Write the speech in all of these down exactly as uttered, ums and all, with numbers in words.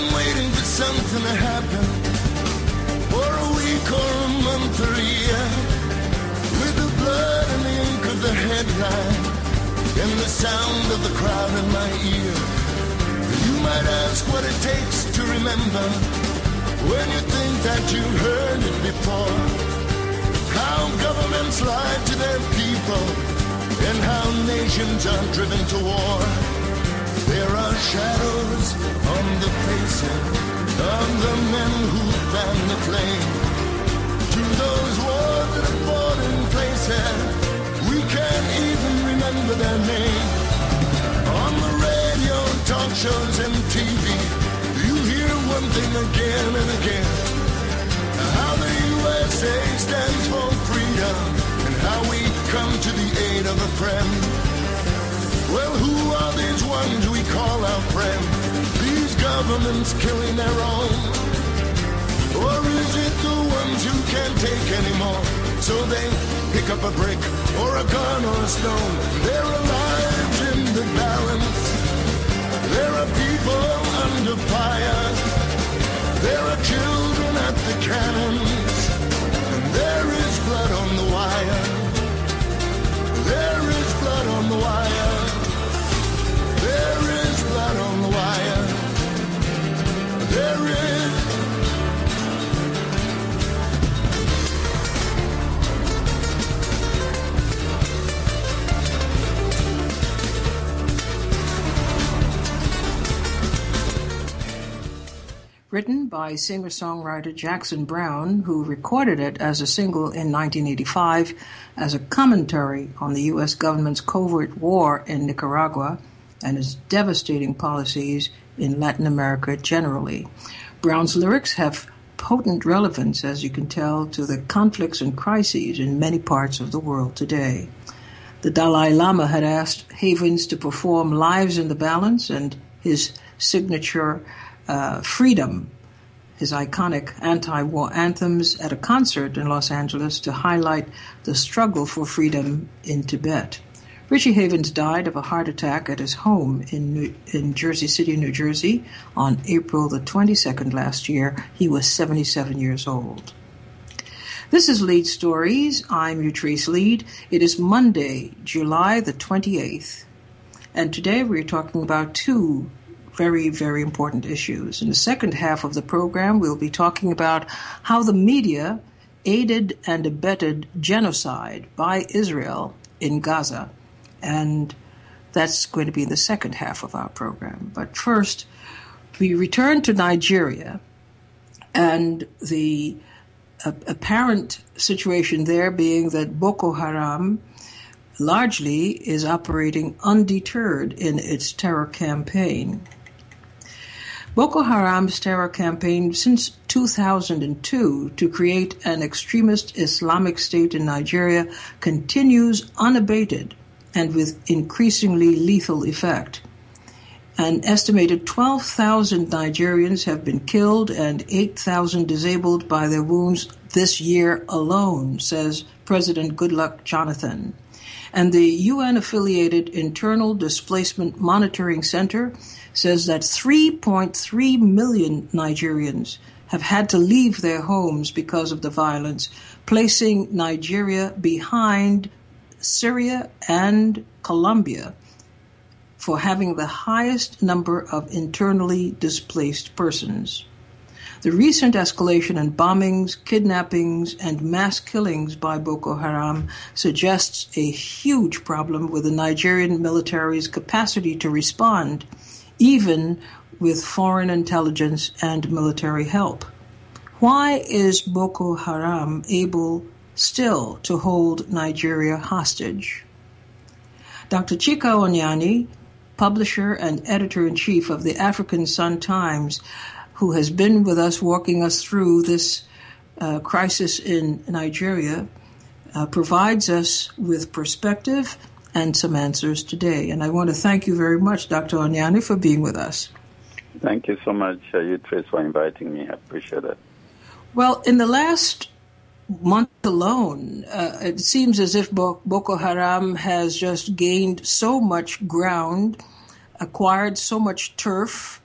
been waiting for something to happen for a week or a month or a year, with the blood and the ink of the headline and the sound of the crowd in my ear. You might ask what it takes to remember when you think that you've heard it before. How governments lie to their people and how nations are driven to war. There are shadows on the faces of the men who fan the flame. To those wars that have fought in places we can't even remember their name. On the radio, talk shows and T V, you hear one thing again and again. How the U S A stands for freedom and how we come to the aid of a friend. Well, who are these ones we call our friend? These governments killing their own? Or is it the ones who can't take anymore, so they pick up a brick or a gun or a stone? There are lives in the balance. There are people under fire. There are children at the cannons. And there is blood on the wire. There is blood on the wire. There is blood on the wire. There is. Written by singer-songwriter Jackson Browne, who recorded it as a single in nineteen eighty-five as a commentary on the U S government's covert war in Nicaragua and its devastating policies in Latin America generally. Browne's lyrics have potent relevance, as you can tell, to the conflicts and crises in many parts of the world today. The Dalai Lama had asked Havens to perform Lives in the Balance and his signature Uh, Freedom, his iconic anti-war anthems, at a concert in Los Angeles to highlight the struggle for freedom in Tibet. Richie Havens died of a heart attack at his home in New, in Jersey City, New Jersey on April the twenty-second last year. He was seventy-seven years old. This is Lead Stories. I'm Utrice Lead. It is Monday, July the twenty-eighth, and today we're talking about two very, very important issues. In the second half of the program, we'll be talking about how the media aided and abetted genocide by Israel in Gaza. And that's going to be in the second half of our program. But first, we return to Nigeria and the uh, apparent situation there being that Boko Haram largely is operating undeterred in its terror campaign. Boko Haram's terror campaign since two thousand two to create an extremist Islamic State in Nigeria continues unabated and with increasingly lethal effect. An estimated twelve thousand Nigerians have been killed and eight thousand disabled by their wounds this year alone, says President Goodluck Jonathan. And the U N-affiliated Internal Displacement Monitoring Center says that three point three million Nigerians have had to leave their homes because of the violence, placing Nigeria behind Syria and Colombia for having the highest number of internally displaced persons. The recent escalation in bombings, kidnappings, and mass killings by Boko Haram suggests a huge problem with the Nigerian military's capacity to respond, even with foreign intelligence and military help. Why is Boko Haram able still to hold Nigeria hostage? Doctor Chika Onyeani, publisher and editor-in-chief of the African Sun Times, who has been with us walking us through this uh, crisis in Nigeria, uh, provides us with perspective and some answers today. And I want to thank you very much, Doctor Onyeani, for being with us. Thank you so much, uh, Utrice, for inviting me. I appreciate it. Well, in the last month alone, uh, it seems as if Bo- Boko Haram has just gained so much ground, acquired so much turf,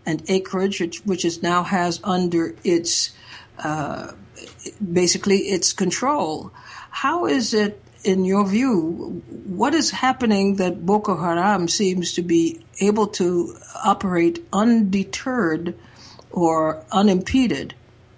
and acreage, which, which it now has under its, uh, basically its control. How is it, in your view, what is happening that Boko Haram seems to be able to operate undeterred or unimpeded?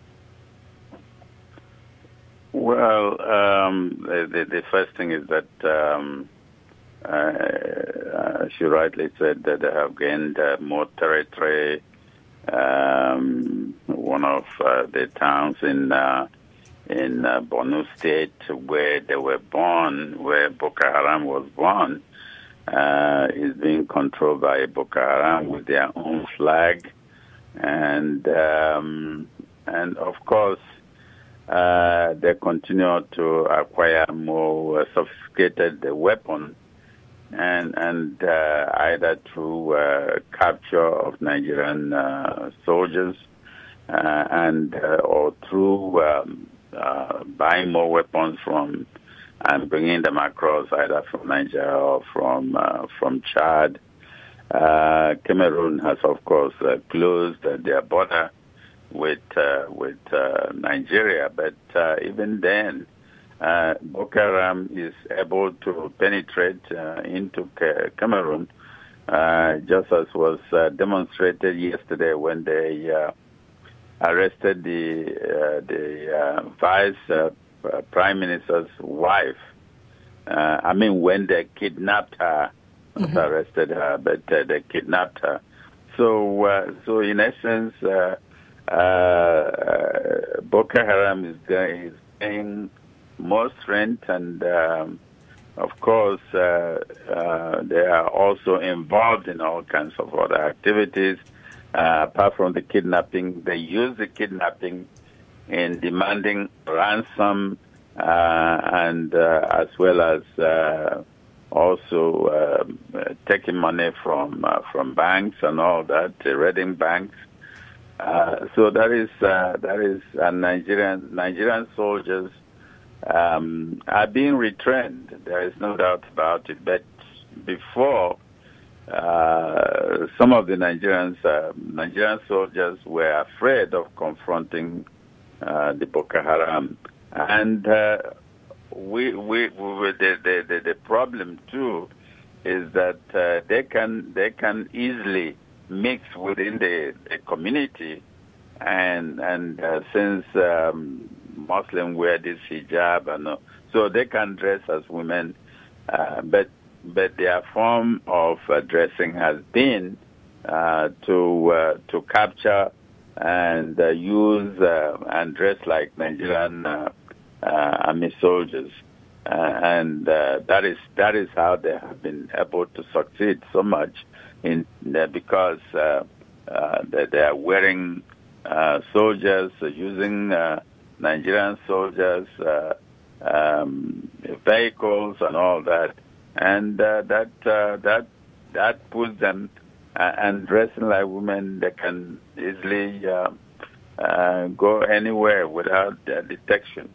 Well, um, the, the first thing is that, um, uh, as you rightly said, that they have gained uh, more territory. Um, one of uh, the towns in uh, in uh, Borno State, where they were born, where Boko Haram was born, uh, is being controlled by Boko Haram with their own flag, and um, and of course. Uh, they continue to acquire more uh, sophisticated uh, weapons, and and uh, either through uh, capture of Nigerian uh, soldiers, uh, and uh, or through um, uh, buying more weapons from and bringing them across either from Nigeria or from uh, from Chad. Uh, Cameroon has, of course, uh, closed uh, their border with uh, with uh, Nigeria, but uh, even then, uh, Boko Haram is able to penetrate uh, into Cameroon, uh, just as was uh, demonstrated yesterday when they uh, arrested the uh, the uh, vice uh, prime minister's wife. Uh, I mean, when they kidnapped her, not mm-hmm. arrested her, but uh, they kidnapped her. So, uh, so in essence. Uh, Uh, Boko Haram is, is gaining more strength, and um, of course, uh, uh, they are also involved in all kinds of other activities. Uh, apart from the kidnapping, they use the kidnapping in demanding ransom, uh, and uh, as well as uh, also uh, taking money from uh, from banks and all that, uh, raiding banks. Uh, so that is uh, that is uh, Nigerian Nigerian soldiers um, are being retrained. There is no doubt about it. But before, uh, some of the Nigerians uh, Nigerian soldiers were afraid of confronting uh, the Boko Haram, and uh, we we, we the, the the the problem too is that uh, they can they can easily mix within the, the community, and and uh, since um, Muslims wear this hijab, and uh, so they can dress as women, uh, but but their form of uh, dressing has been uh, to uh, to capture and uh, use uh, and dress like Nigerian uh, uh, army soldiers, uh, and uh, that is that is how they have been able to succeed so much. In uh, because uh, uh, they, they are wearing uh, soldiers, uh, using uh, Nigerian soldiers, uh, um, vehicles, and all that, and uh, that uh, that that puts them uh, and dressing like women. They can easily uh, uh, go anywhere without uh, detection.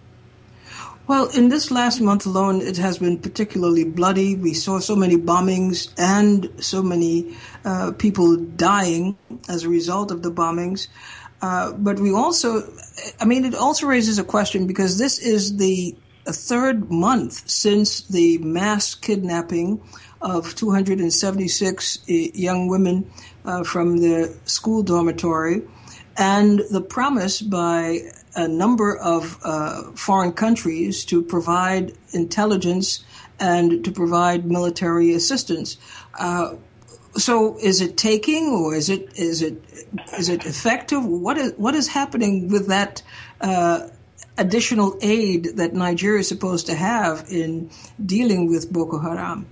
Well, in this last month alone, it has been particularly bloody. We saw so many bombings and so many uh, people dying as a result of the bombings. Uh, but we also, I mean, it also raises a question because this is the third month since the mass kidnapping of two hundred seventy-six young women uh, from the school dormitory, and the promise by a number of uh, foreign countries to provide intelligence and to provide military assistance. Uh, so, is it taking, or is it is it is it effective? What is what is happening with that uh, additional aid that Nigeria is supposed to have in dealing with Boko Haram?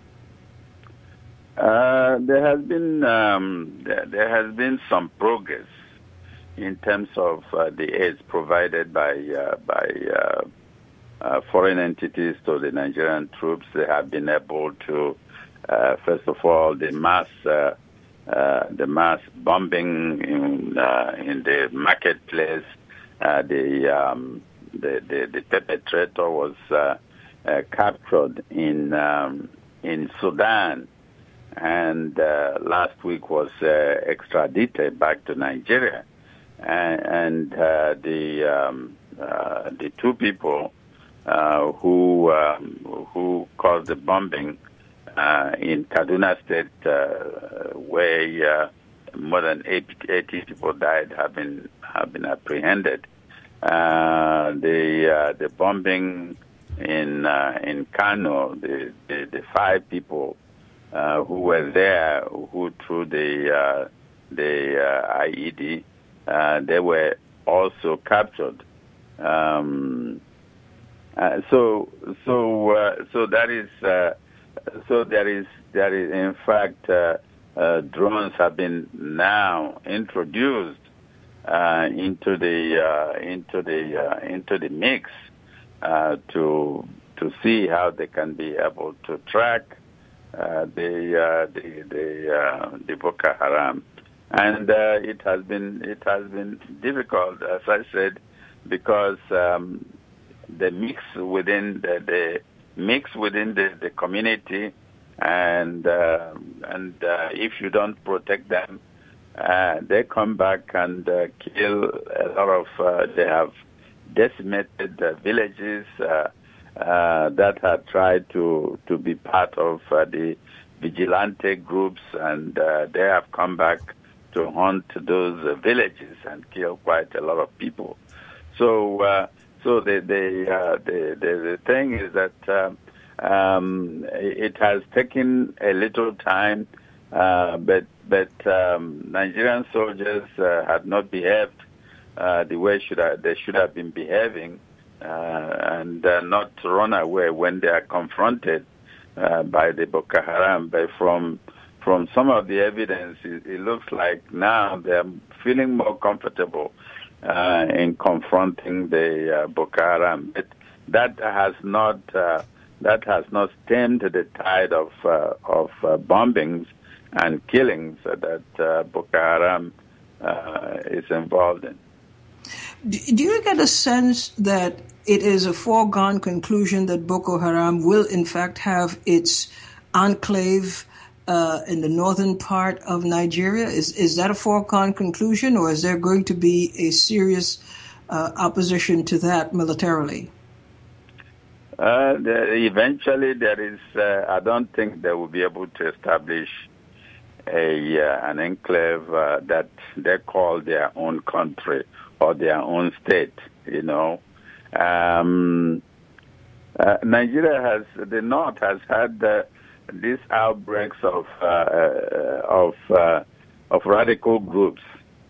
Uh, there has been um, there, there has been some progress in terms of uh, the aids provided by uh, by uh, uh, foreign entities to the Nigerian troops. They have been able to, uh, first of all, the mass uh, uh, the mass bombing in uh, in the marketplace. Uh, the, um, the the the perpetrator was uh, uh, captured in um, in Sudan. and uh, last week was uh, extradited back to Nigeria. And, and uh, the um, uh, the two people uh, who um, who caused the bombing uh, in Kaduna State, uh, where uh, more than eighty people died, have been have been apprehended. Uh, the uh, the bombing in uh, in Kano, the, the the five people uh, who were there who threw the uh, the uh, I E D. Uh, they were also captured. Um, uh, so, so, uh, so that is, uh, so there is, there is, in fact, uh, uh, drones have been now introduced uh, into the uh, into the uh, into the mix uh, to to see how they can be able to track uh, the uh, the the, uh, the Boko Haram. And uh, it has been it has been difficult, as I said, because um, the mix within the, the mix within the, the community, and uh, and uh, if you don't protect them, uh, they come back and uh, kill a lot of. Uh, they have decimated uh, villages uh, uh, that have tried to to be part of uh, the vigilante groups, and uh, they have come back to hunt those uh, villages and kill quite a lot of people. So, uh, so the the, uh, the the the thing is that uh, um, it has taken a little time, uh, but but um, Nigerian soldiers uh, had not behaved uh, the way should have, they should have been behaving, uh, and uh, not run away when they are confronted uh, by the Boko Haram. But from From some of the evidence, it, it looks like now they're feeling more comfortable uh, in confronting the uh, Boko Haram. But that has not uh, that has not stemmed the tide of uh, of uh, bombings and killings that uh, Boko Haram uh, is involved in. Do you get a sense that it is a foregone conclusion that Boko Haram will, in fact, have its enclave Uh, in the northern part of Nigeria? Is is that a foregone conclusion, or is there going to be a serious uh, opposition to that militarily? Uh, the, eventually, there is. Uh, I don't think they will be able to establish a uh, an enclave uh, that they call their own country or their own state. You know, um, uh, Nigeria has the north has had. Uh, These outbreaks of uh, of uh, of radical groups.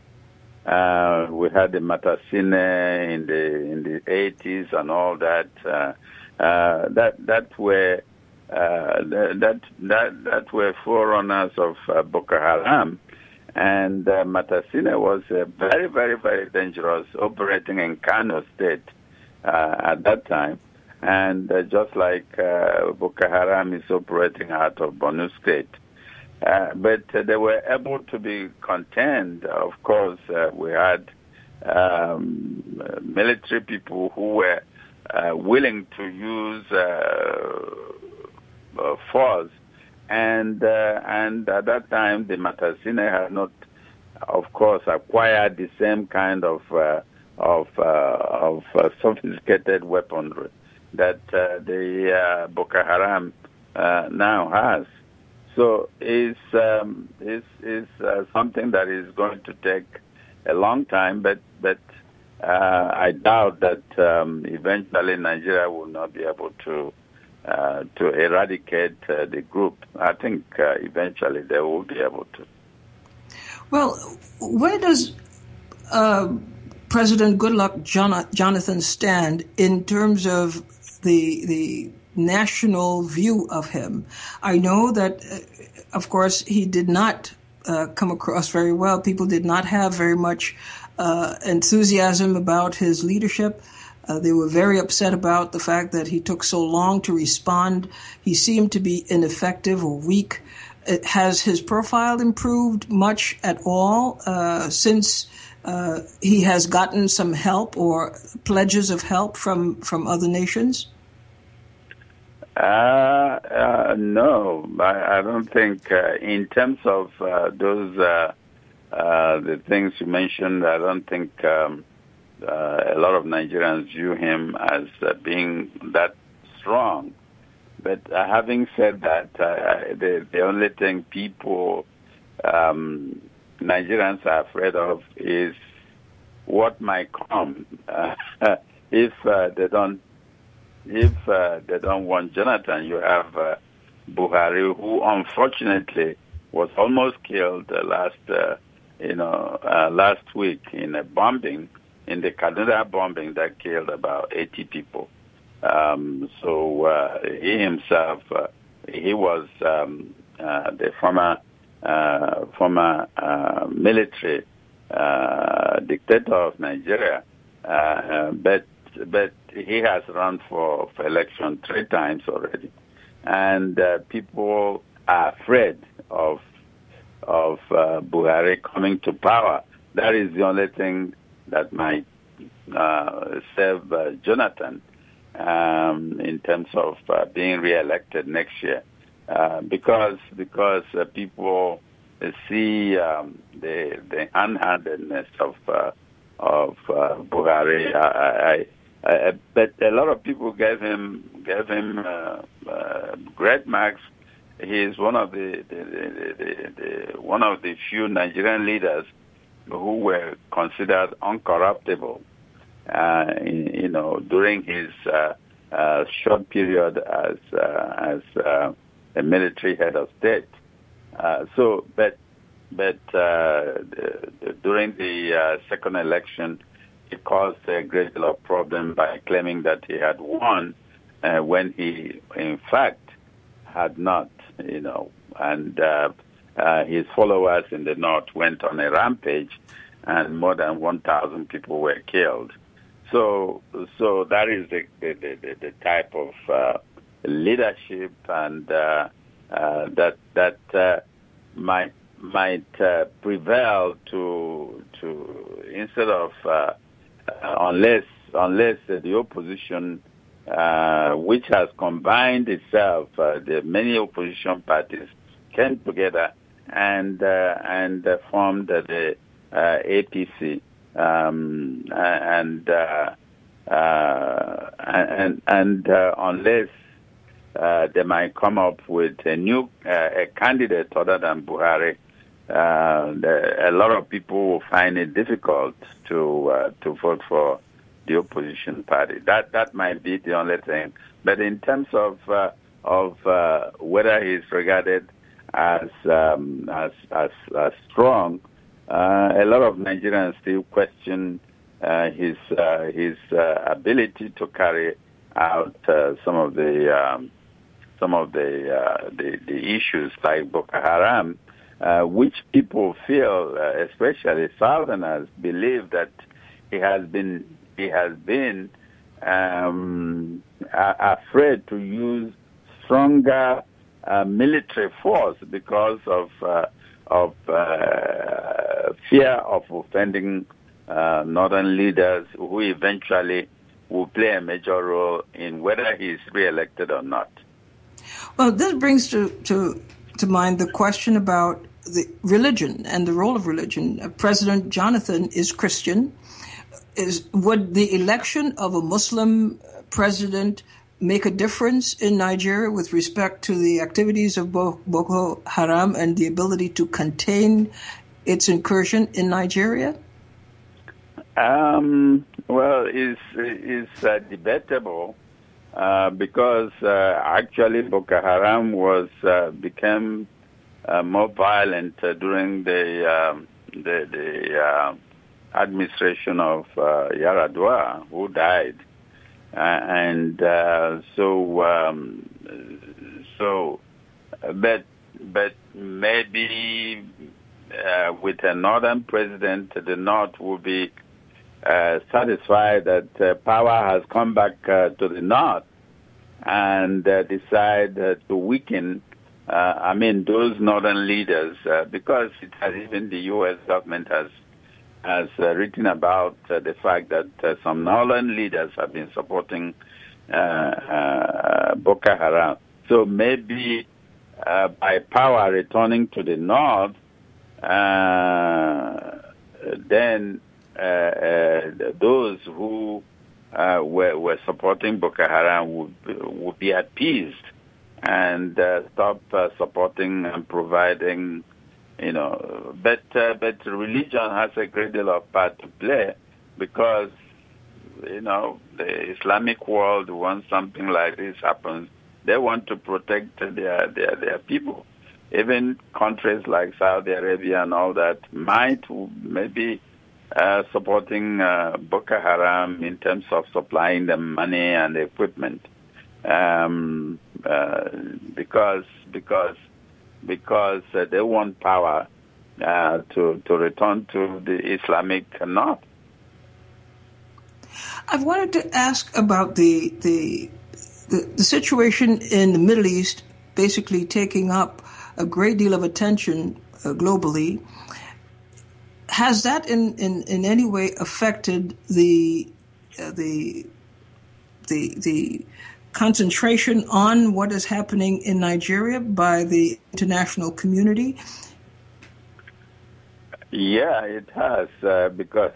Uh, we had the Matasine in the in the eighties and all that. Uh, uh, that that were uh, that that that were forerunners of uh, Boko Haram, and uh, Matasine was uh, very very very dangerous, operating in Kano State uh, at that time. And uh, just like uh, Boko Haram is operating out of Borno State. Uh, but uh, they were able to be contained. Of course, uh, we had um, military people who were uh, willing to use uh, uh, force. And, uh, and at that time, the Matasine had not, of course, acquired the same kind of, uh, of, uh, of uh, sophisticated weaponry that uh, the uh, Boko Haram uh, now has. So it's, um, it's, it's uh, something that is going to take a long time, but, but uh, I doubt that um, eventually Nigeria will not be able to uh, to eradicate uh, the group. I think uh, eventually they will be able to. Well, where does uh, President Goodluck Jonathan stand in terms of the the national view of him? I know that, uh, of course, he did not uh, come across very well. People did not have very much uh, enthusiasm about his leadership. Uh, they were very upset about the fact that he took so long to respond. He seemed to be ineffective or weak. It, has his profile improved much at all uh, since Uh, he has gotten some help or pledges of help from, from other nations? Uh, uh, no, I, I don't think. Uh, in terms of uh, those uh, uh, the things you mentioned, I don't think um, uh, a lot of Nigerians view him as uh, being that strong. But uh, having said that, uh, the the only thing people um, Nigerians are afraid of is what might come uh, if uh, they don't. If uh, they don't want Jonathan, you have uh, Buhari, who unfortunately was almost killed uh, last, uh, you know, uh, last week in a bombing, in the Kaduna bombing that killed about eighty people. Um, so uh, he himself, uh, he was um, uh, the former uh, former uh, military uh, dictator of Nigeria, uh, but but he has run for, for election three times already, and uh, people are afraid of of uh, Buhari coming to power. That is the only thing that might uh, save uh, Jonathan um, in terms of uh, being re-elected next year, uh, because because uh, people see um, the the unhandedness of uh, of uh, Buhari. I, I Uh, but a lot of people gave him gave him uh, uh, great marks. He is one of the, the, the, the, the one of the few Nigerian leaders who were considered uncorruptible. Uh, in, you know, during his uh, uh, short period as uh, as uh, a military head of state. Uh, so, but but uh, the, the, during the uh, second election, he caused a great deal of problem by claiming that he had won uh, when he, in fact, had not, you know. And uh, uh, his followers in the north went on a rampage, and more than one thousand people were killed. So, so that is the the, the, the type of uh, leadership and uh, uh, that that uh, might might uh, prevail to to instead of. Uh, Uh, unless unless uh, the opposition, uh, which has combined itself, uh, the many opposition parties came together and uh, and uh, formed uh, the uh, A P C, um, and uh, uh, and and uh, unless uh, they might come up with a new uh, a candidate other than Buhari. Uh, the, a lot of people will find it difficult to uh, to vote for the opposition party. That that might be the only thing. But in terms of uh, of uh, whether he's regarded as um, as, as as strong, uh, a lot of Nigerians still question uh, his uh, his uh, ability to carry out uh, some of the um, some of the, uh, the the issues like Boko Haram. Uh, which people feel, uh, especially Southerners, believe that he has been he has been um, a- afraid to use stronger uh, military force because of uh, of uh, fear of offending uh, northern leaders, who eventually will play a major role in whether he is re-elected or not. Well, this brings to to to mind the question about the religion and the role of religion. Uh, President Jonathan is Christian. Is would the election of a Muslim president make a difference in Nigeria with respect to the activities of Boko Haram and the ability to contain its incursion in Nigeria? Um, well, it's, it's uh, debatable uh, because uh, actually Boko Haram was uh, became uh, more violent uh, during the um, the, the uh, administration of uh, Yaradua, who died. Uh, and uh, so, um, so, but, but maybe uh, with a northern president, the North will be uh, satisfied that uh, power has come back uh, to the North, and uh, decide uh, to weaken, uh, I mean, those northern leaders, uh, because it has even the U S government has has uh, written about uh, the fact that uh, some northern leaders have been supporting uh, uh, Boko Haram. So maybe uh, by power returning to the north, uh, then uh, uh, those who uh, were, were supporting Boko Haram would, would be appeased and uh, stop uh, supporting and providing, you know. But uh, but religion has a great deal of part to play because, you know, the Islamic world, once something like this happens, they want to protect their their, their people. Even countries like Saudi Arabia and all that might maybe uh, supporting uh, Boko Haram in terms of supplying them money and equipment, um, uh, because because because uh, they want power uh, to to return to the Islamic north. I've wanted to ask about the the the, the situation in the Middle East, basically taking up a great deal of attention uh, globally. Has that in, in, in any way affected the uh, the the the concentration on what is happening in Nigeria by the international community? Yeah, it has, uh, because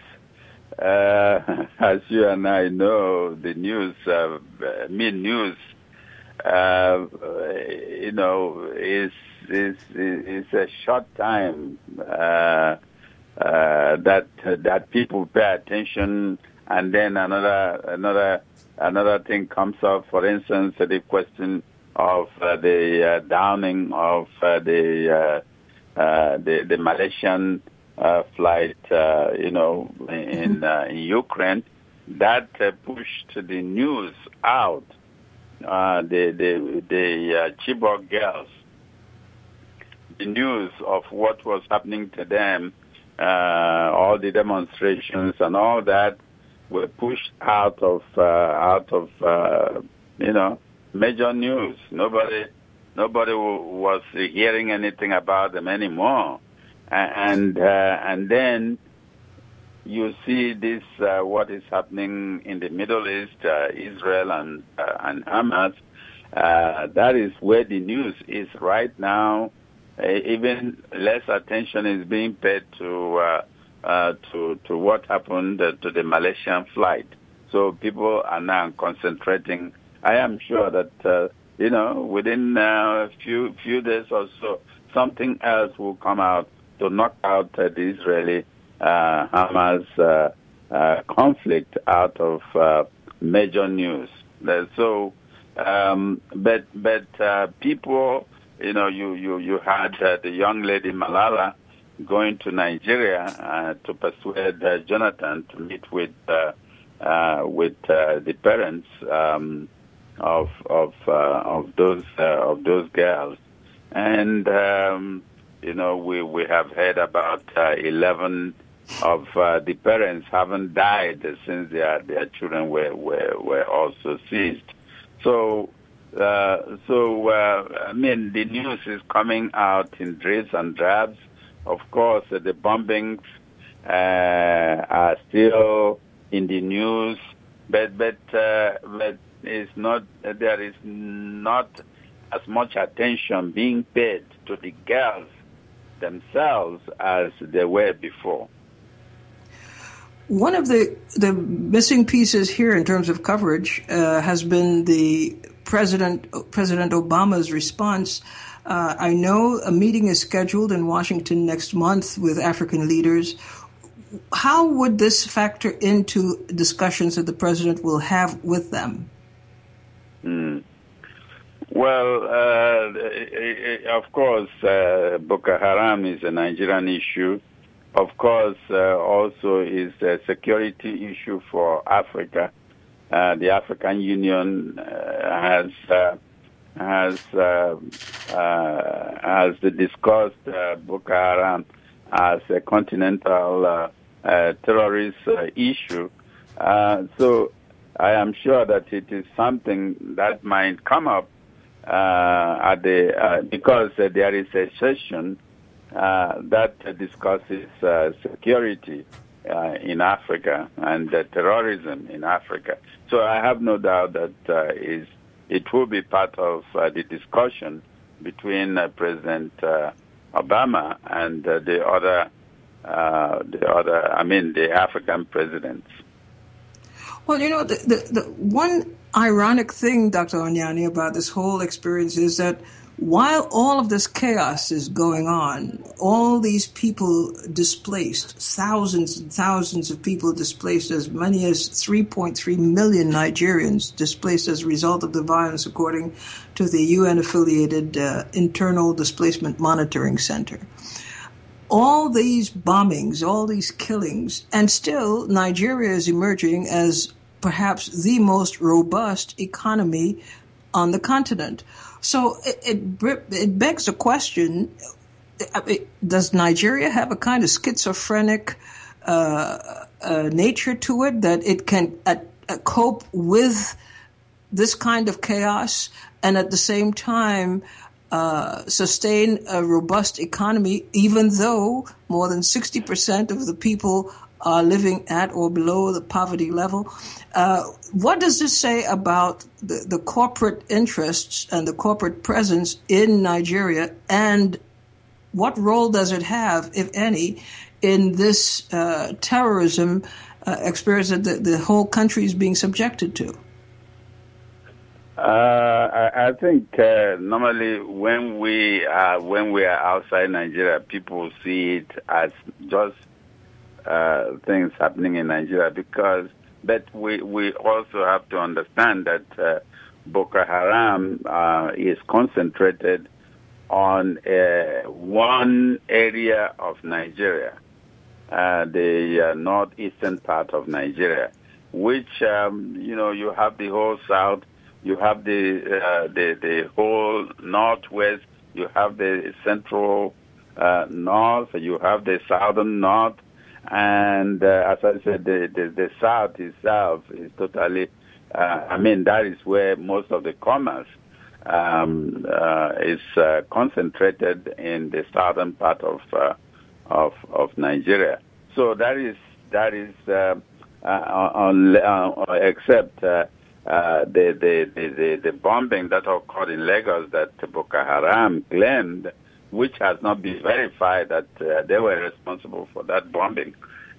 uh, as you and I know, the news, uh, me news, uh, you know, is is is a short time uh, uh, that that people pay attention, and then another another another thing comes up. For instance, the question of uh, the uh, downing of uh, the uh, uh, the the Malaysian uh, flight, uh, you know, in uh, in Ukraine, that uh, pushed the news out. Uh, the the the uh, Chibok girls, the news of what was happening to them, uh, all the demonstrations and all that were pushed out of uh, out of uh, you know major news. Nobody nobody w- was hearing anything about them anymore, and uh, and then you see this uh, what is happening in the Middle East, uh, Israel and uh, and Hamas. Uh, that is where the news is right now. Uh, even less attention is being paid to uh, uh, to to what happened uh, to the Malaysian flight. So people are now concentrating. I am sure that uh, you know within a few few days or so, something else will come out to knock out uh, the Israeli uh, Hamas uh, uh, conflict out of uh, major news. Uh, so, um, but but uh, people. You know, you, you, you had uh, the young lady Malala going to Nigeria uh, to persuade uh, Jonathan to meet with uh, uh, with uh, the parents um, of of uh, of those uh, of those girls, and um, you know we we have heard about uh, eleven of uh, the parents haven't died since their their children were were, were also seized. So. Uh, so, uh, I mean, the news is coming out in dribs and drabs. Of course, uh, the bombings uh, are still in the news, but but uh, but it's not. There is not as much attention being paid to the girls themselves as there were before. One of the the missing pieces here in terms of coverage uh, has been the President President Obama's response. Uh, I know a meeting is scheduled in Washington next month with African leaders. How would this factor into discussions that the president will have with them? Mm. Well, uh, of course, uh, Boko Haram is a Nigerian issue. Of course, uh, also is a security issue for Africa. Uh, the African Union uh, has uh, has uh, uh, has discussed uh, Boko Haram as a continental uh, uh, terrorist uh, issue. Uh, so I am sure that it is something that might come up uh, at the uh, because uh, there is a session uh, that discusses uh, security. uh, in Africa and uh, terrorism in Africa. So I have no doubt that uh, is it will be part of uh, the discussion between uh, President uh, Obama and uh, the other, uh, the other, I mean, the African presidents. Well, you know, the, the, the one ironic thing, Doctor Onyani, about this whole experience is that while all of this chaos is going on, all these people displaced, thousands and thousands of people displaced, as many as three point three million Nigerians displaced as a result of the violence, according to the U N-affiliated uh, Internal Displacement Monitoring Center. All these bombings, all these killings, and still Nigeria is emerging as perhaps the most robust economy on the continent. So it, it, it begs the question, does Nigeria have a kind of schizophrenic uh, uh, nature to it, that it can uh, uh, cope with this kind of chaos and at the same time uh, sustain a robust economy, even though more than sixty percent of the people are living at or below the poverty level? Uh, what does this say about the, the corporate interests and the corporate presence in Nigeria, and what role does it have, if any, in this uh, terrorism uh, experience that the, the whole country is being subjected to? Uh, I, I think uh, normally when we are when we are outside Nigeria, people see it as just uh, things happening in Nigeria, because but we we also have to understand that uh, Boko Haram uh, is concentrated on uh, one area of Nigeria, uh, the uh, northeastern part of Nigeria, which um, you know you have the whole south. You have the, uh, the the whole northwest. You have the central uh, north. You have the southern north, and uh, as I said, the, the the south itself is totally. Uh, I mean, that is where most of the commerce um, uh, is uh, concentrated in the southern part of uh, of of Nigeria. So that is that is uh, uh, on, uh, except. Uh, Uh, the, the, the, the bombing that occurred in Lagos that Boko Haram claimed, which has not been verified that uh, they were responsible for that bombing.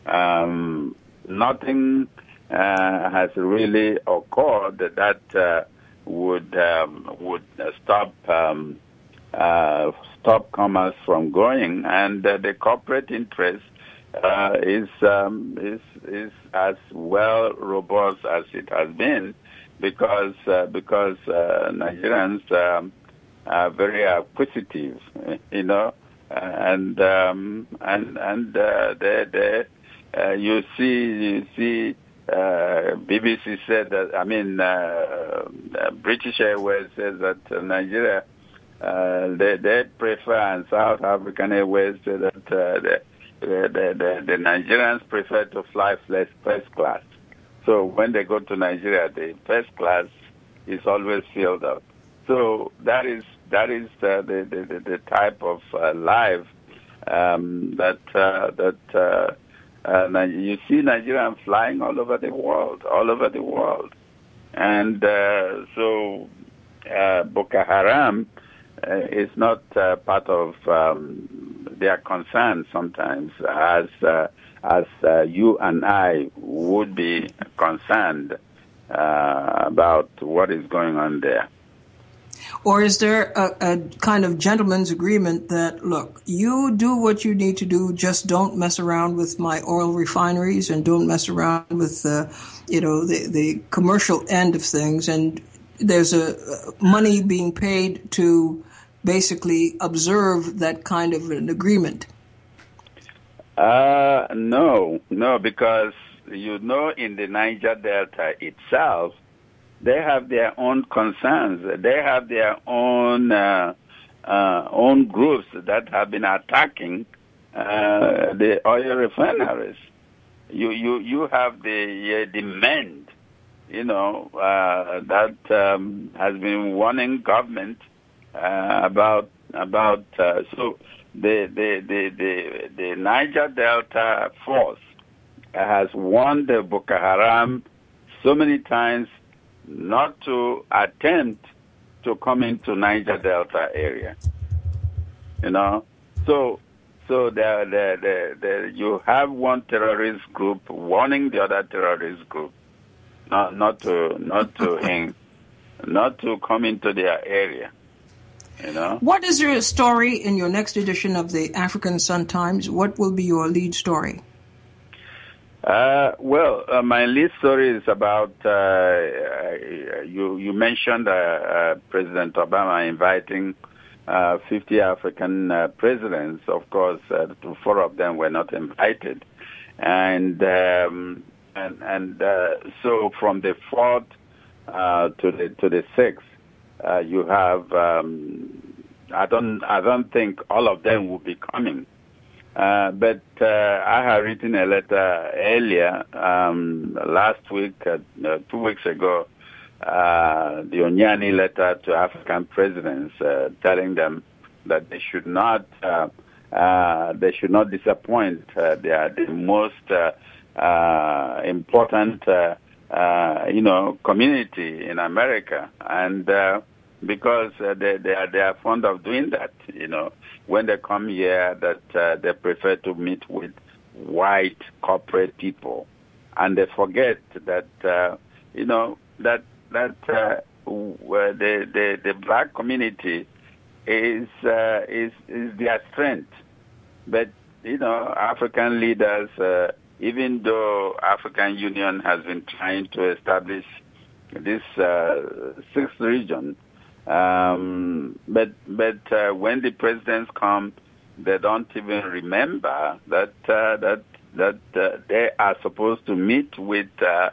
Um, nothing uh, has really occurred that uh, would um, would stop um, uh, stop commerce from going, and uh, the corporate interest uh, is um, is is as well robust as it has been. Because uh, because uh, Nigerians um, are very acquisitive, you know, and um, and and uh, they they uh, you see you see uh, B B C said that, I mean uh, uh, British Airways says that uh, Nigeria uh, they they prefer, and South African Airways say that uh, the, the, the the Nigerians prefer to fly first class. So when they go to Nigeria, the first class is always filled up. So that is that is uh, the, the the type of uh, life um, that uh, that uh, uh, you see Nigerians flying all over the world, all over the world, and uh, so uh, Boko Haram uh, is not uh, part of um, their concern sometimes, as uh, as uh, you and I would be concerned uh, about what is going on there. Or is there a, a kind of gentleman's agreement that, look, you do what you need to do, just don't mess around with my oil refineries and don't mess around with, uh, you know, the, the commercial end of things, and there's a money being paid to basically observe that kind of an agreement? Uh, no, no, because, you know, in the Niger Delta itself, they have their own concerns. They have their own uh, uh, own groups that have been attacking uh, the oil refineries. You you you have the uh, demand, you know, uh, that um, has been warning government uh, about about uh, so. The, the, the, the, the Niger Delta force has warned the Boko Haram so many times not to attempt to come into Niger Delta area. You know, so so there, there, there, there, you have one terrorist group warning the other terrorist group not not to not to in, not to come into their area. You know. What is your story in your next edition of the African Sun Times? What will be your lead story? Uh, well, uh, my lead story is about, uh, you, you mentioned uh, uh, President Obama inviting uh, fifty African uh, presidents. Of course, uh, four of them were not invited. And um, and, and uh, so from the fourth uh, to the to the sixth, uh, you have, um, I don't I don't think all of them will be coming. Uh, but uh, I had written a letter earlier, um, last week, uh, uh, two weeks ago, uh, the Onyani letter to African presidents, uh, telling them that they should not, uh, uh, they should not disappoint. Uh, they are the most uh, uh, important, uh, uh, you know, community in America, and uh, because uh, they they are they are fond of doing that, you know. When they come here, that uh, they prefer to meet with white corporate people, and they forget that uh, you know that that uh, the, the the black community is uh, is is their strength. But you know, African leaders, uh, even though African Union has been trying to establish this uh, sixth region. Um, but but uh, when the presidents come, they don't even remember that uh, that that uh, they are supposed to meet with uh,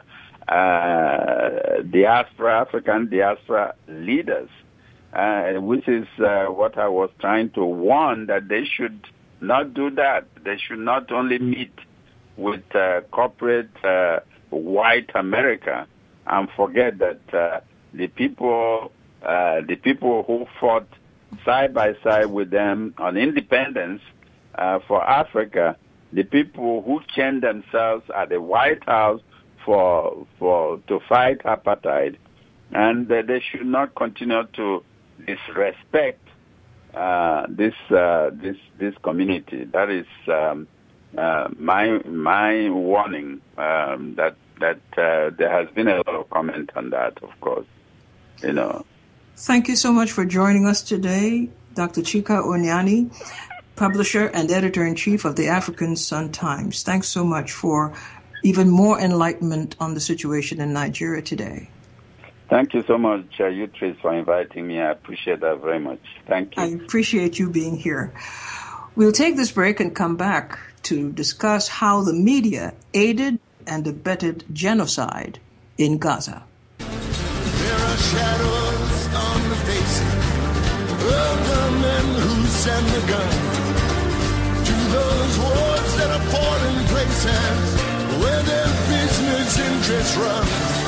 uh, diaspora, African diaspora leaders, uh, which is uh, what I was trying to warn, that they should not do that. They should not only meet with uh, corporate uh, white America and forget that uh, the people. Uh, the people who fought side by side with them on independence uh, for Africa, the people who chained themselves at the White House for for to fight apartheid, and uh, they should not continue to disrespect uh, this uh, this this community. That is um, uh, my my warning. Um, that that uh, there has been a lot of comment on that, of course, you know. Thank you so much for joining us today, Doctor Chika Onyani, publisher and editor-in-chief of the African Sun Times. Thanks so much for even more enlightenment on the situation in Nigeria today. Thank you so much, uh, Utrice, for inviting me. I appreciate that very much. Thank you. I appreciate you being here. We'll take this break and come back to discuss how the media aided and abetted genocide in Gaza. There are shadows on the faces of the men who send the gun to those wars that are fought in places where their business interests run.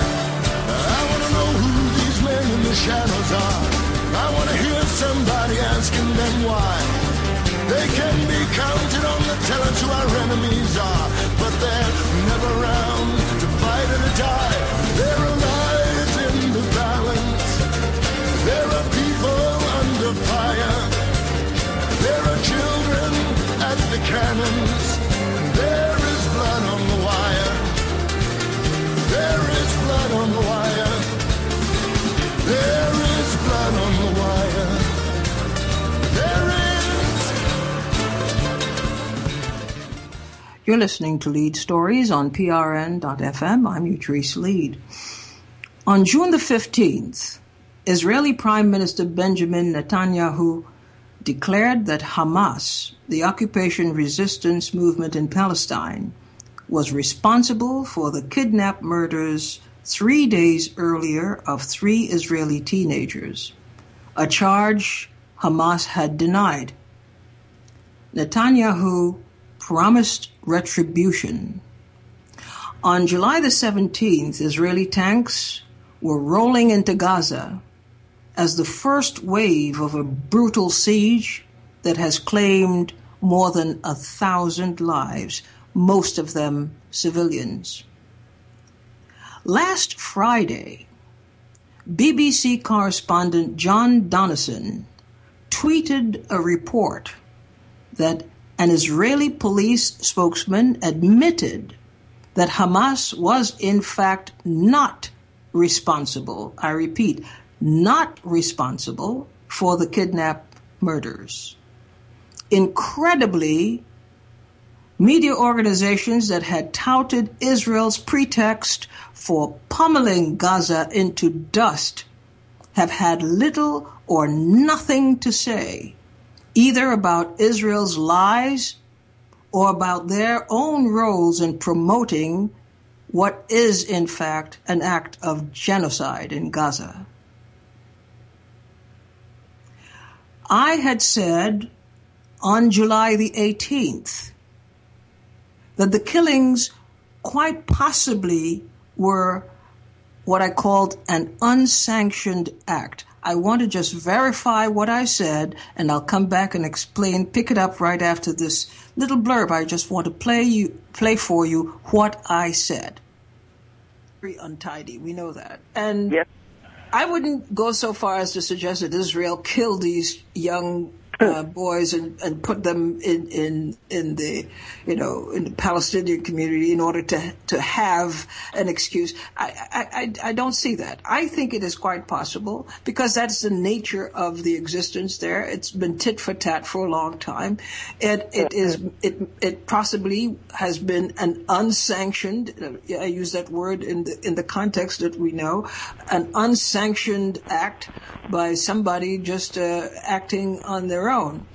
I want to know who these men in the shadows are. I want to hear somebody asking them why. They can be counted on the tell us who our enemies are, but they're never around to fight or to die. They're alive in the balance. There are people under fire. There are children at the cannons. There is blood on the wire. There is blood on the wire. There is blood on the wire. There is. You're listening to Lead Stories on P R N dot F M. I'm Utrice Lead. On June the fifteenth, Israeli Prime Minister Benjamin Netanyahu declared that Hamas, the occupation resistance movement in Palestine, was responsible for the kidnap murders three days earlier of three Israeli teenagers, a charge Hamas had denied. Netanyahu promised retribution. On July the seventeenth, Israeli tanks were rolling into Gaza as the first wave of a brutal siege that has claimed more than a thousand lives most of them civilians. Last Friday, B B C correspondent John Donison tweeted a report that an Israeli police spokesman admitted that Hamas was in fact not responsible, I repeat, not responsible for the kidnap murders. Incredibly, media organizations that had touted Israel's pretext for pummeling Gaza into dust have had little or nothing to say, either about Israel's lies or about their own roles in promoting what is, in fact, an act of genocide in Gaza. I had said on July the eighteenth that the killings quite possibly were what I called an unsanctioned act. I want to just verify what I said, and I'll come back and explain, pick it up right after this little blurb. I just want to play you, play for you what I said. Very untidy, we know that. And yes. I wouldn't go so far as to suggest that Israel killed these young Uh, boys and, and put them in, in in the you know in the Palestinian community in order to to have an excuse. I, I I don't see that. I think it is quite possible because that's the nature of the existence there. It's been tit for tat for a long time. It it is it it possibly has been an unsanctioned. I use that word in the in the context that we know, an unsanctioned act by somebody just uh, acting on their own.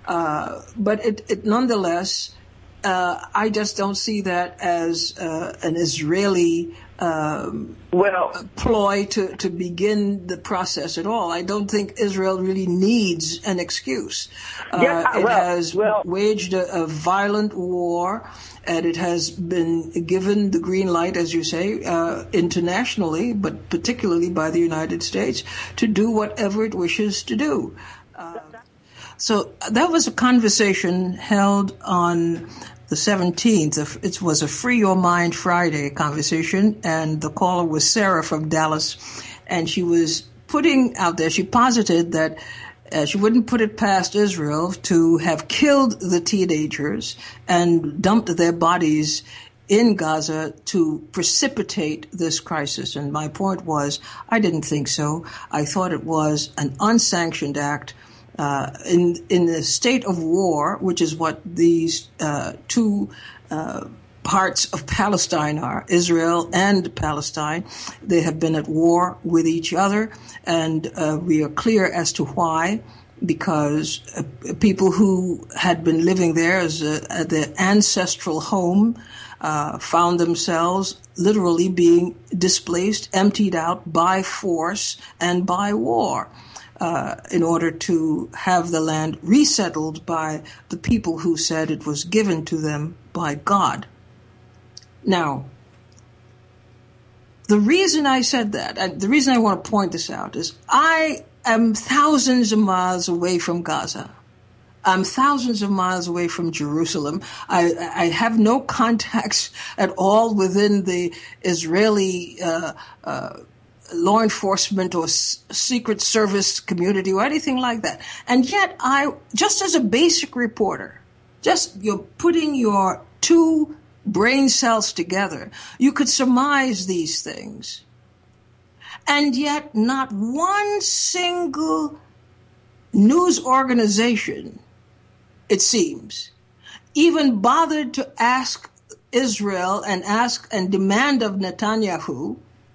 Uh, but it, it nonetheless, uh, I just don't see that as uh, an Israeli um, well, ploy to, to begin the process at all. I don't think Israel really needs an excuse. Uh, yeah, it well, has well, waged a, a violent war, and it has been given the green light, as you say, uh, internationally, but particularly by the United States, to do whatever it wishes to do. Uh, so that was a conversation held on the seventeenth. It was a Free Your Mind Friday conversation, and the caller was Sarah from Dallas, and she was putting out there, she posited that Uh, she wouldn't put it past Israel to have killed the teenagers and dumped their bodies in Gaza to precipitate this crisis. And my point was, I didn't think so. I thought it was an unsanctioned act uh, in in the state of war, which is what these uh, two uh, parts of Palestine are, Israel and Palestine. They have been at war with each other, and uh, we are clear as to why, because uh, people who had been living there as a, at their ancestral home uh, found themselves literally being displaced, emptied out by force and by war. Uh, in order to have the land resettled by the people who said it was given to them by God. Now, the reason I said that, and the reason I want to point this out, is I am thousands of miles away from Gaza. I'm thousands of miles away from Jerusalem. I, I have no contacts at all within the Israeli uh, uh, law enforcement or s- secret service community or anything like that. And yet I, just as a basic reporter, just you're putting your two brain cells together, you could surmise these things. And yet not one single news organization, it seems, even bothered to ask Israel and ask and demand of Netanyahu,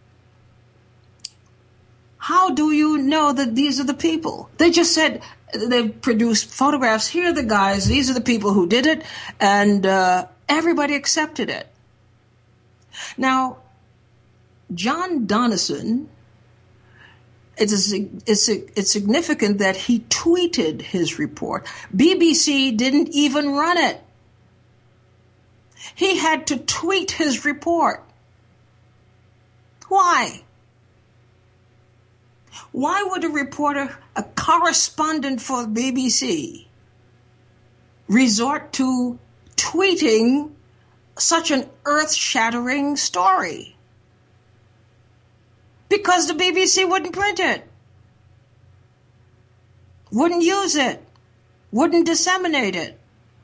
how do you know that these are the people? They just said, they've produced photographs, here are the guys, these are the people who did it, and uh, everybody accepted it. Now, John Donison, it's, a, it's, a, it's significant that he tweeted his report. B B C didn't even run it. He had to tweet his report. Why? Why would a reporter, a correspondent for B B C, resort to tweeting such an earth-shattering story? Because the B B C wouldn't print it, wouldn't use it, wouldn't disseminate it.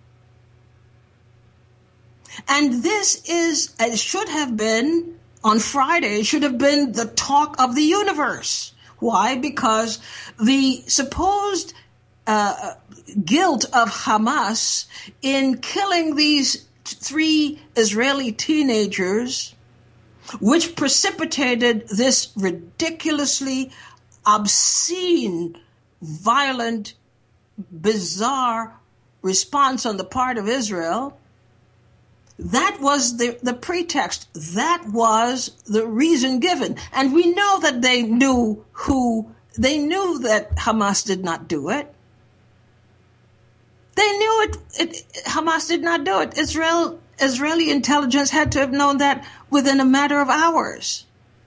And this is, it should have been, on Friday, should have been the talk of the universe. Why? Because the supposed uh, guilt of Hamas in killing these three Israeli teenagers, which precipitated this ridiculously obscene, violent, bizarre response on the part of Israel, that was the, the pretext. That was the reason given. And we know that they knew who, they knew that Hamas did not do it. They knew it, it Hamas did not do it. Israel, Israeli intelligence had to have known that within a matter of hours.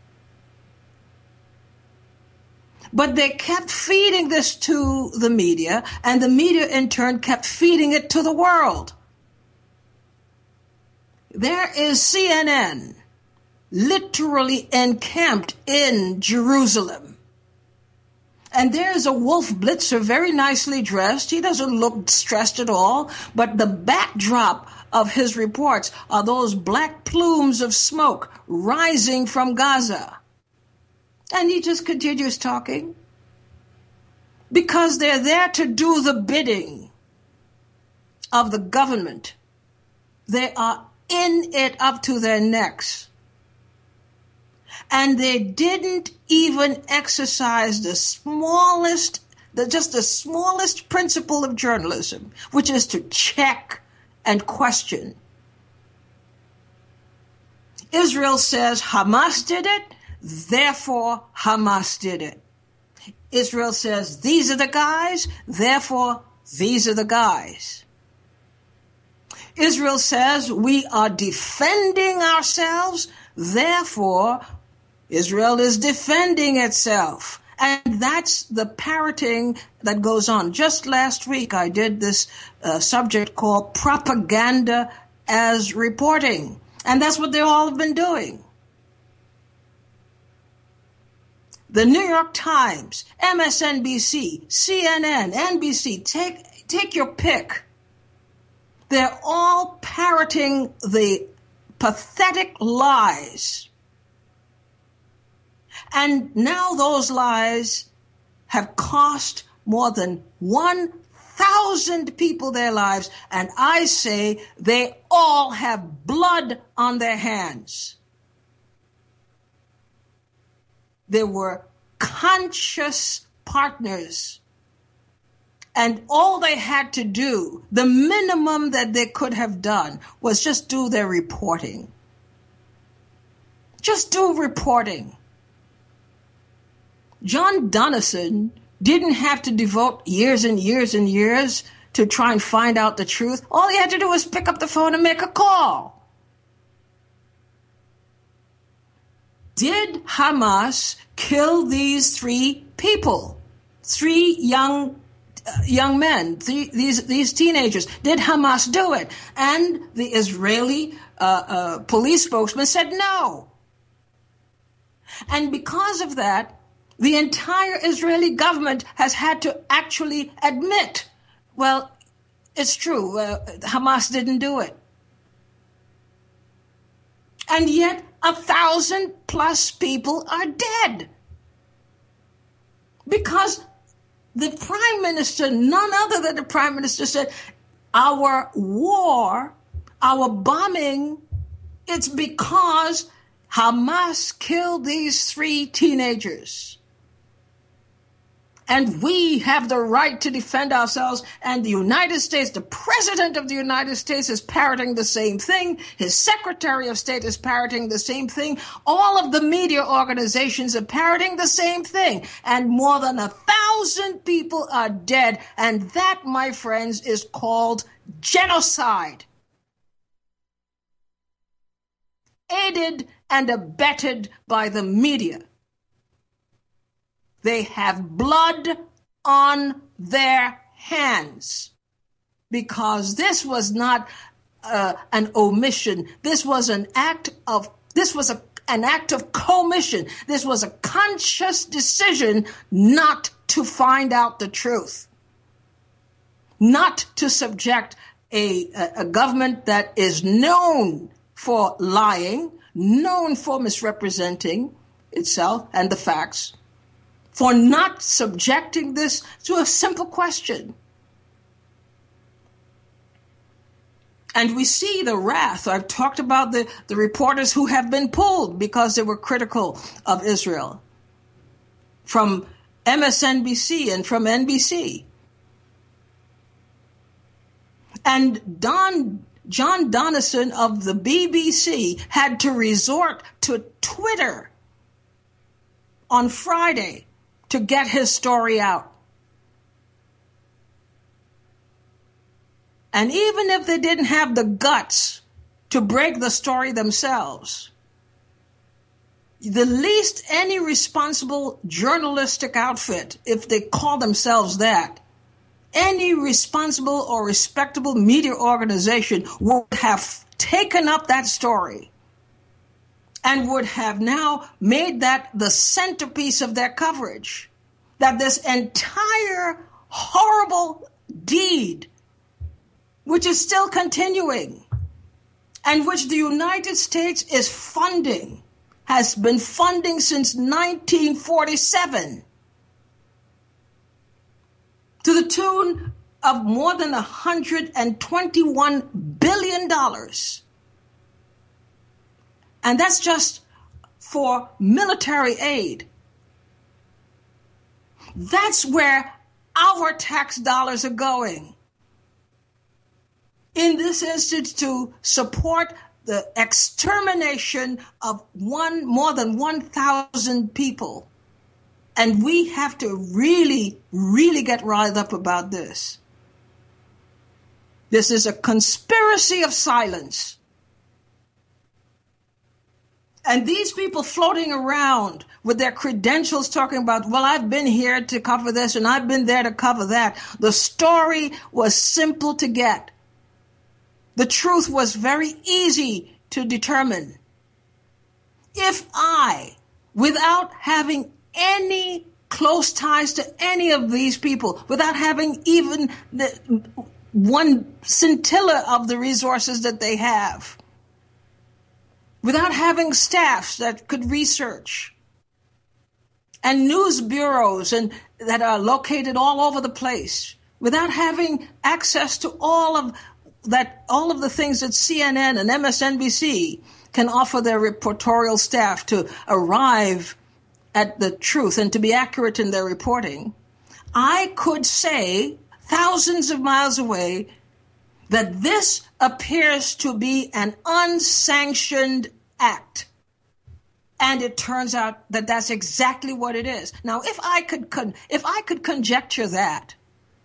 But they kept feeding this to the media, and the media in turn kept feeding it to the world. There is C N N literally encamped in Jerusalem. And there's a Wolf Blitzer very nicely dressed. He doesn't look stressed at all. But the backdrop of his reports are those black plumes of smoke rising from Gaza. And he just continues talking. Because they're there to do the bidding of the government. They are in it up to their necks. And they didn't even exercise the smallest, the, just the smallest principle of journalism, which is to check and question. Israel says Hamas did it, therefore Hamas did it. Israel says these are the guys, therefore these are the guys. Israel says we are defending ourselves, therefore Israel is defending itself. And that's the parroting that goes on. Just last week I did this uh, subject called propaganda as reporting. And that's what they all have been doing. The New York Times, M S N B C, C N N, N B C, take, take your pick. They're all parroting the pathetic lies. And now those lies have cost more than one thousand people their lives. And I say they all have blood on their hands. They were conscious partners. And all they had to do, the minimum that they could have done, was just do their reporting. Just do reporting. John Donison didn't have to devote years and years and years to try and find out the truth. All he had to do was pick up the phone and make a call. Did Hamas kill these three people? Three young uh, young men, th- these these teenagers. Did Hamas do it? And the Israeli uh, uh, police spokesman said no. And because of that, the entire Israeli government has had to actually admit, well, it's true, uh, Hamas didn't do it. And yet a thousand plus people are dead. Because the prime minister, none other than the prime minister, said, our war, our bombing, it's because Hamas killed these three teenagers. And we have the right to defend ourselves. And the United States, the president of the United States is parroting the same thing. His secretary of state is parroting the same thing. All of the media organizations are parroting the same thing. And more than a thousand people are dead. And that, my friends, is called genocide. Aided and abetted by the media. They have blood on their hands because this was not uh, an omission. This was an act of, this was a, an act of commission. This was a conscious decision not to find out the truth, not to subject a, a government that is known for lying, known for misrepresenting itself and the facts, for not subjecting this to a simple question. And we see the wrath. I've talked about the, the reporters who have been pulled because they were critical of Israel from M S N B C and from N B C. And Don John Donison of the B B C had to resort to Twitter on Friday to get his story out. And even if they didn't have the guts to break the story themselves, the least any responsible journalistic outfit, if they call themselves that, any responsible or respectable media organization would have taken up that story and would have now made that the centerpiece of their coverage, that this entire horrible deed, which is still continuing and which the United States is funding, has been funding since nineteen forty-seven, to the tune of more than one hundred twenty-one billion dollars. And that's just for military aid. That's where our tax dollars are going. In this instance, to support the extermination of one more than one thousand people. And we have to really, really get riled up about this. This is a conspiracy of silence. And these people floating around with their credentials talking about, well, I've been here to cover this and I've been there to cover that. The story was simple to get. The truth was very easy to determine. If I, without having any close ties to any of these people, without having even the one scintilla of the resources that they have, without having staffs that could research, and news bureaus and that are located all over the place, without having access to all of that, all of the things that C N N and M S N B C can offer their reportorial staff to arrive at the truth and to be accurate in their reporting, I could say thousands of miles away that this appears to be an unsanctioned act. And it turns out that that's exactly what it is. Now, if I could con- if I could conjecture that,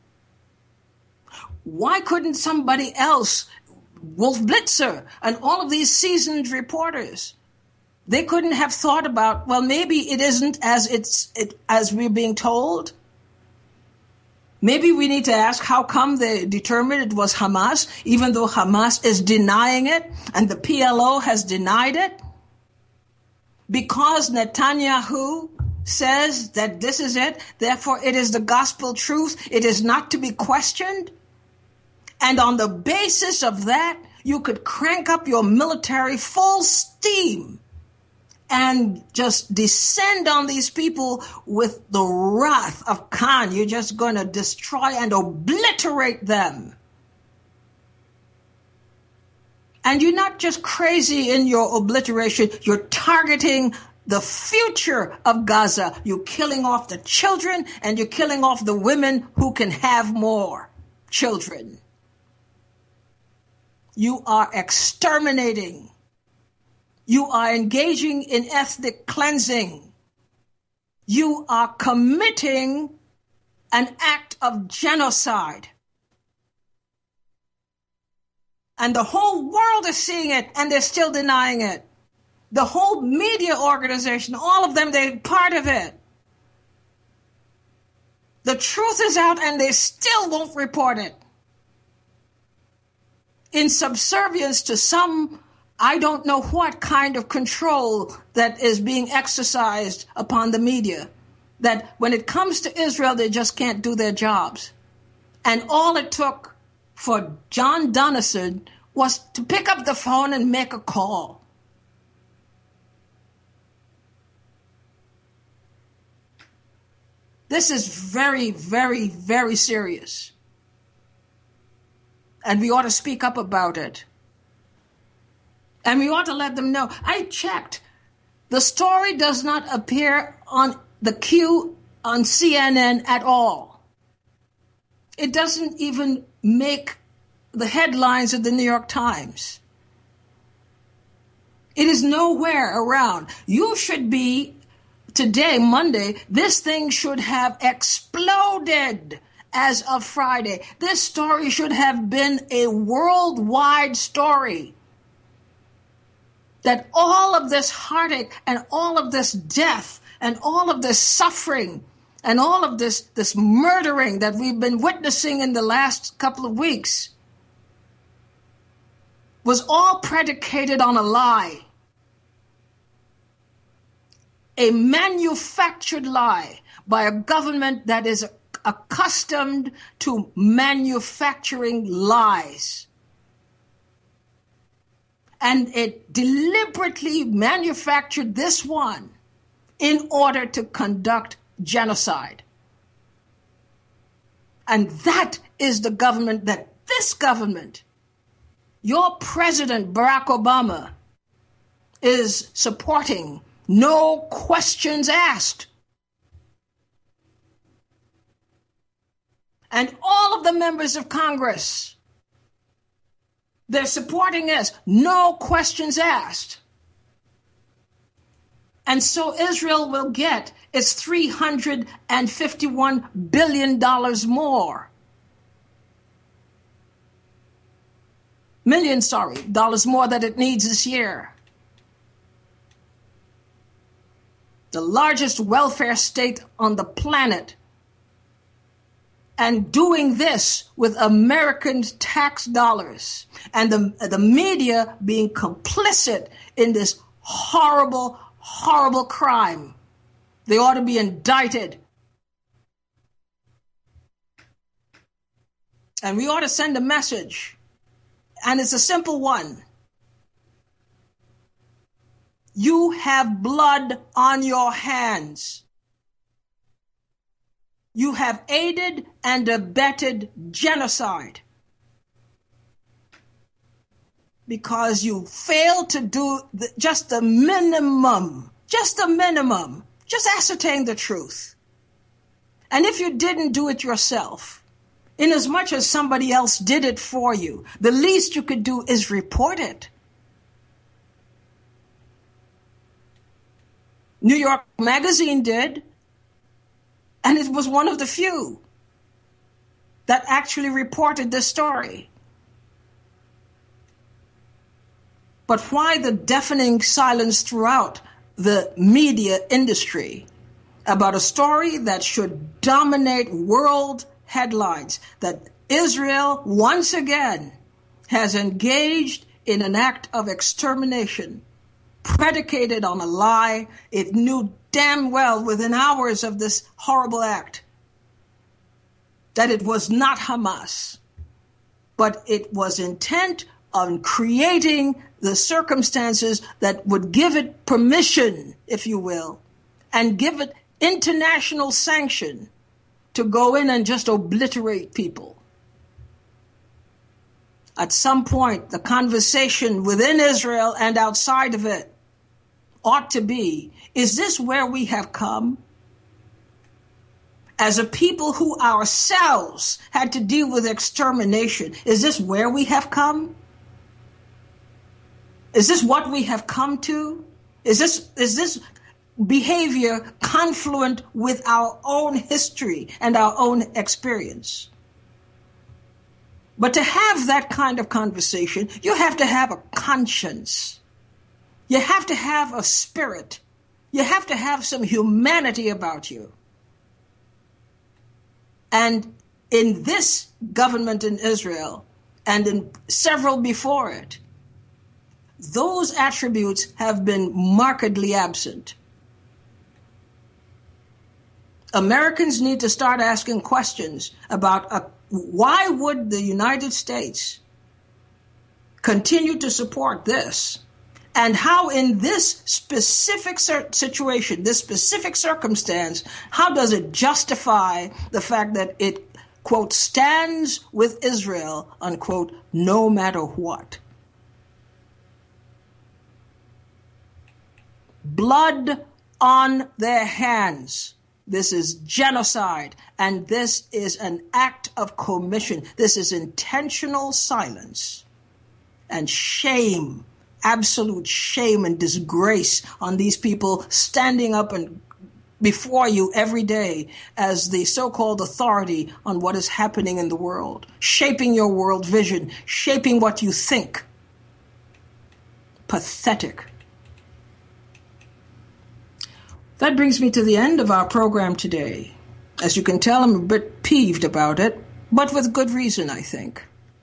why couldn't somebody else, Wolf Blitzer and all of these seasoned reporters, they couldn't have thought about, well, maybe it isn't as it's it, as we're being told. Maybe we need to ask how come they determined it was Hamas, even though Hamas is denying it and the P L O has denied it. Because Netanyahu says that this is it, therefore it is the gospel truth, it is not to be questioned. And on the basis of that, you could crank up your military full steam and just descend on these people with the wrath of Khan. You're just going to destroy and obliterate them. And you're not just crazy in your obliteration, you're targeting the future of Gaza. You're killing off the children and you're killing off the women who can have more children. You are exterminating. You are engaging in ethnic cleansing. You are committing an act of genocide. And the whole world is seeing it, and they're still denying it. The whole media organization, all of them, they're part of it. The truth is out, and they still won't report it. in subservience to some, I don't know what kind of control that is being exercised upon the media, that when it comes to Israel, they just can't do their jobs. And all it took for John Donaldson was to pick up the phone and make a call. This is very, very, very serious. And we ought to speak up about it. And we ought to let them know. I checked. The story does not appear on the Q on C N N at all. It doesn't even make the headlines of the New York Times. It is nowhere around. You should be, today, Monday, this thing should have exploded as of Friday. This story should have been a worldwide story. That all of this heartache and all of this death and all of this suffering and all of this, this murdering that we've been witnessing in the last couple of weeks was all predicated on a lie. A manufactured lie by a government that is accustomed to manufacturing lies. And it deliberately manufactured this one in order to conduct genocide. And that is the government that this government, your president, Barack Obama, is supporting. No questions asked. And all of the members of Congress, they're supporting us. No questions asked. And so Israel will get its three hundred fifty-one billion dollars more. Million, sorry, dollars more that it needs this year. The largest welfare state on the planet. And doing this with American tax dollars, and the, the media being complicit in this horrible, horrible crime. They ought to be indicted. And we ought to send a message. And it's a simple one. You have blood on your hands. You have aided and abetted genocide because you failed to do the, just the minimum, just the minimum, just ascertain the truth. And if you didn't do it yourself, inasmuch as somebody else did it for you, the least you could do is report it. New York Magazine did. And it was one of the few that actually reported this story. But why the deafening silence throughout the media industry about a story that should dominate world headlines, that Israel once again has engaged in an act of extermination predicated on a lie it knew damn well within hours of this horrible act that it was not Hamas, but it was intent on creating the circumstances that would give it permission, if you will, and give it international sanction to go in and just obliterate people. At some point, the conversation within Israel and outside of it ought to be, is this where we have come? As a people who ourselves had to deal with extermination, is this where we have come? Is this what we have come to? Is this, is this behavior confluent with our own history and our own experience? But to have that kind of conversation, you have to have a conscience. You have to have a spirit. You have to have some humanity about you. And in this government in Israel, and in several before it, those attributes have been markedly absent. Americans need to start asking questions about uh, why would the United States continue to support this, and how in this specific situation, this specific circumstance, how does it justify the fact that it, quote, stands with Israel, unquote, no matter what? Blood on their hands. This is genocide, and this is an act of commission. This is intentional silence and shame, absolute shame and disgrace on these people standing up and before you every day as the so-called authority on what is happening in the world, shaping your world vision, shaping what you think. Pathetic. That brings me to the end of our program today. As you can tell, I'm a bit peeved about it, but with good reason, I think.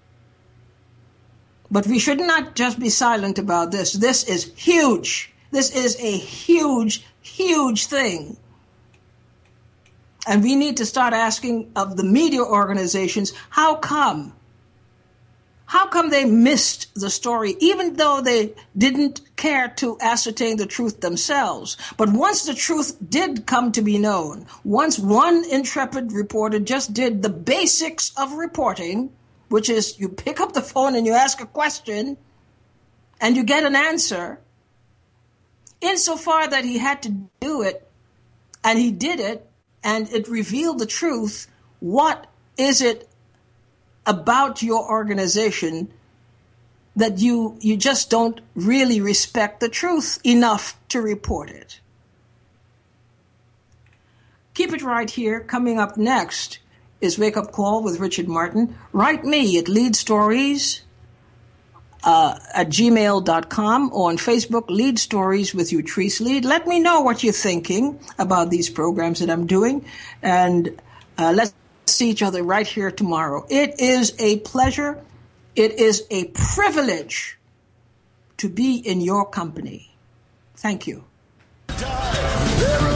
But we should not just be silent about this. This is huge. This is a huge, huge thing. And we need to start asking of the media organizations, how come? How come they missed the story, even though they didn't care to ascertain the truth themselves? But once the truth did come to be known, once one intrepid reporter just did the basics of reporting, which is you pick up the phone and you ask a question and you get an answer, insofar that he had to do it and he did it and it revealed the truth, what is it about your organization that you you just don't really respect the truth enough to report it? Keep it right here. Coming up next is Wake Up Call with Richard Martin. Write me at leadstories uh, at gmail dot com or on Facebook, Lead Stories with Utrice Lead. Let me know what you're thinking about these programs that I'm doing, and uh, let's see each other right here tomorrow. It is a pleasure. It is a privilege to be in your company. Thank you.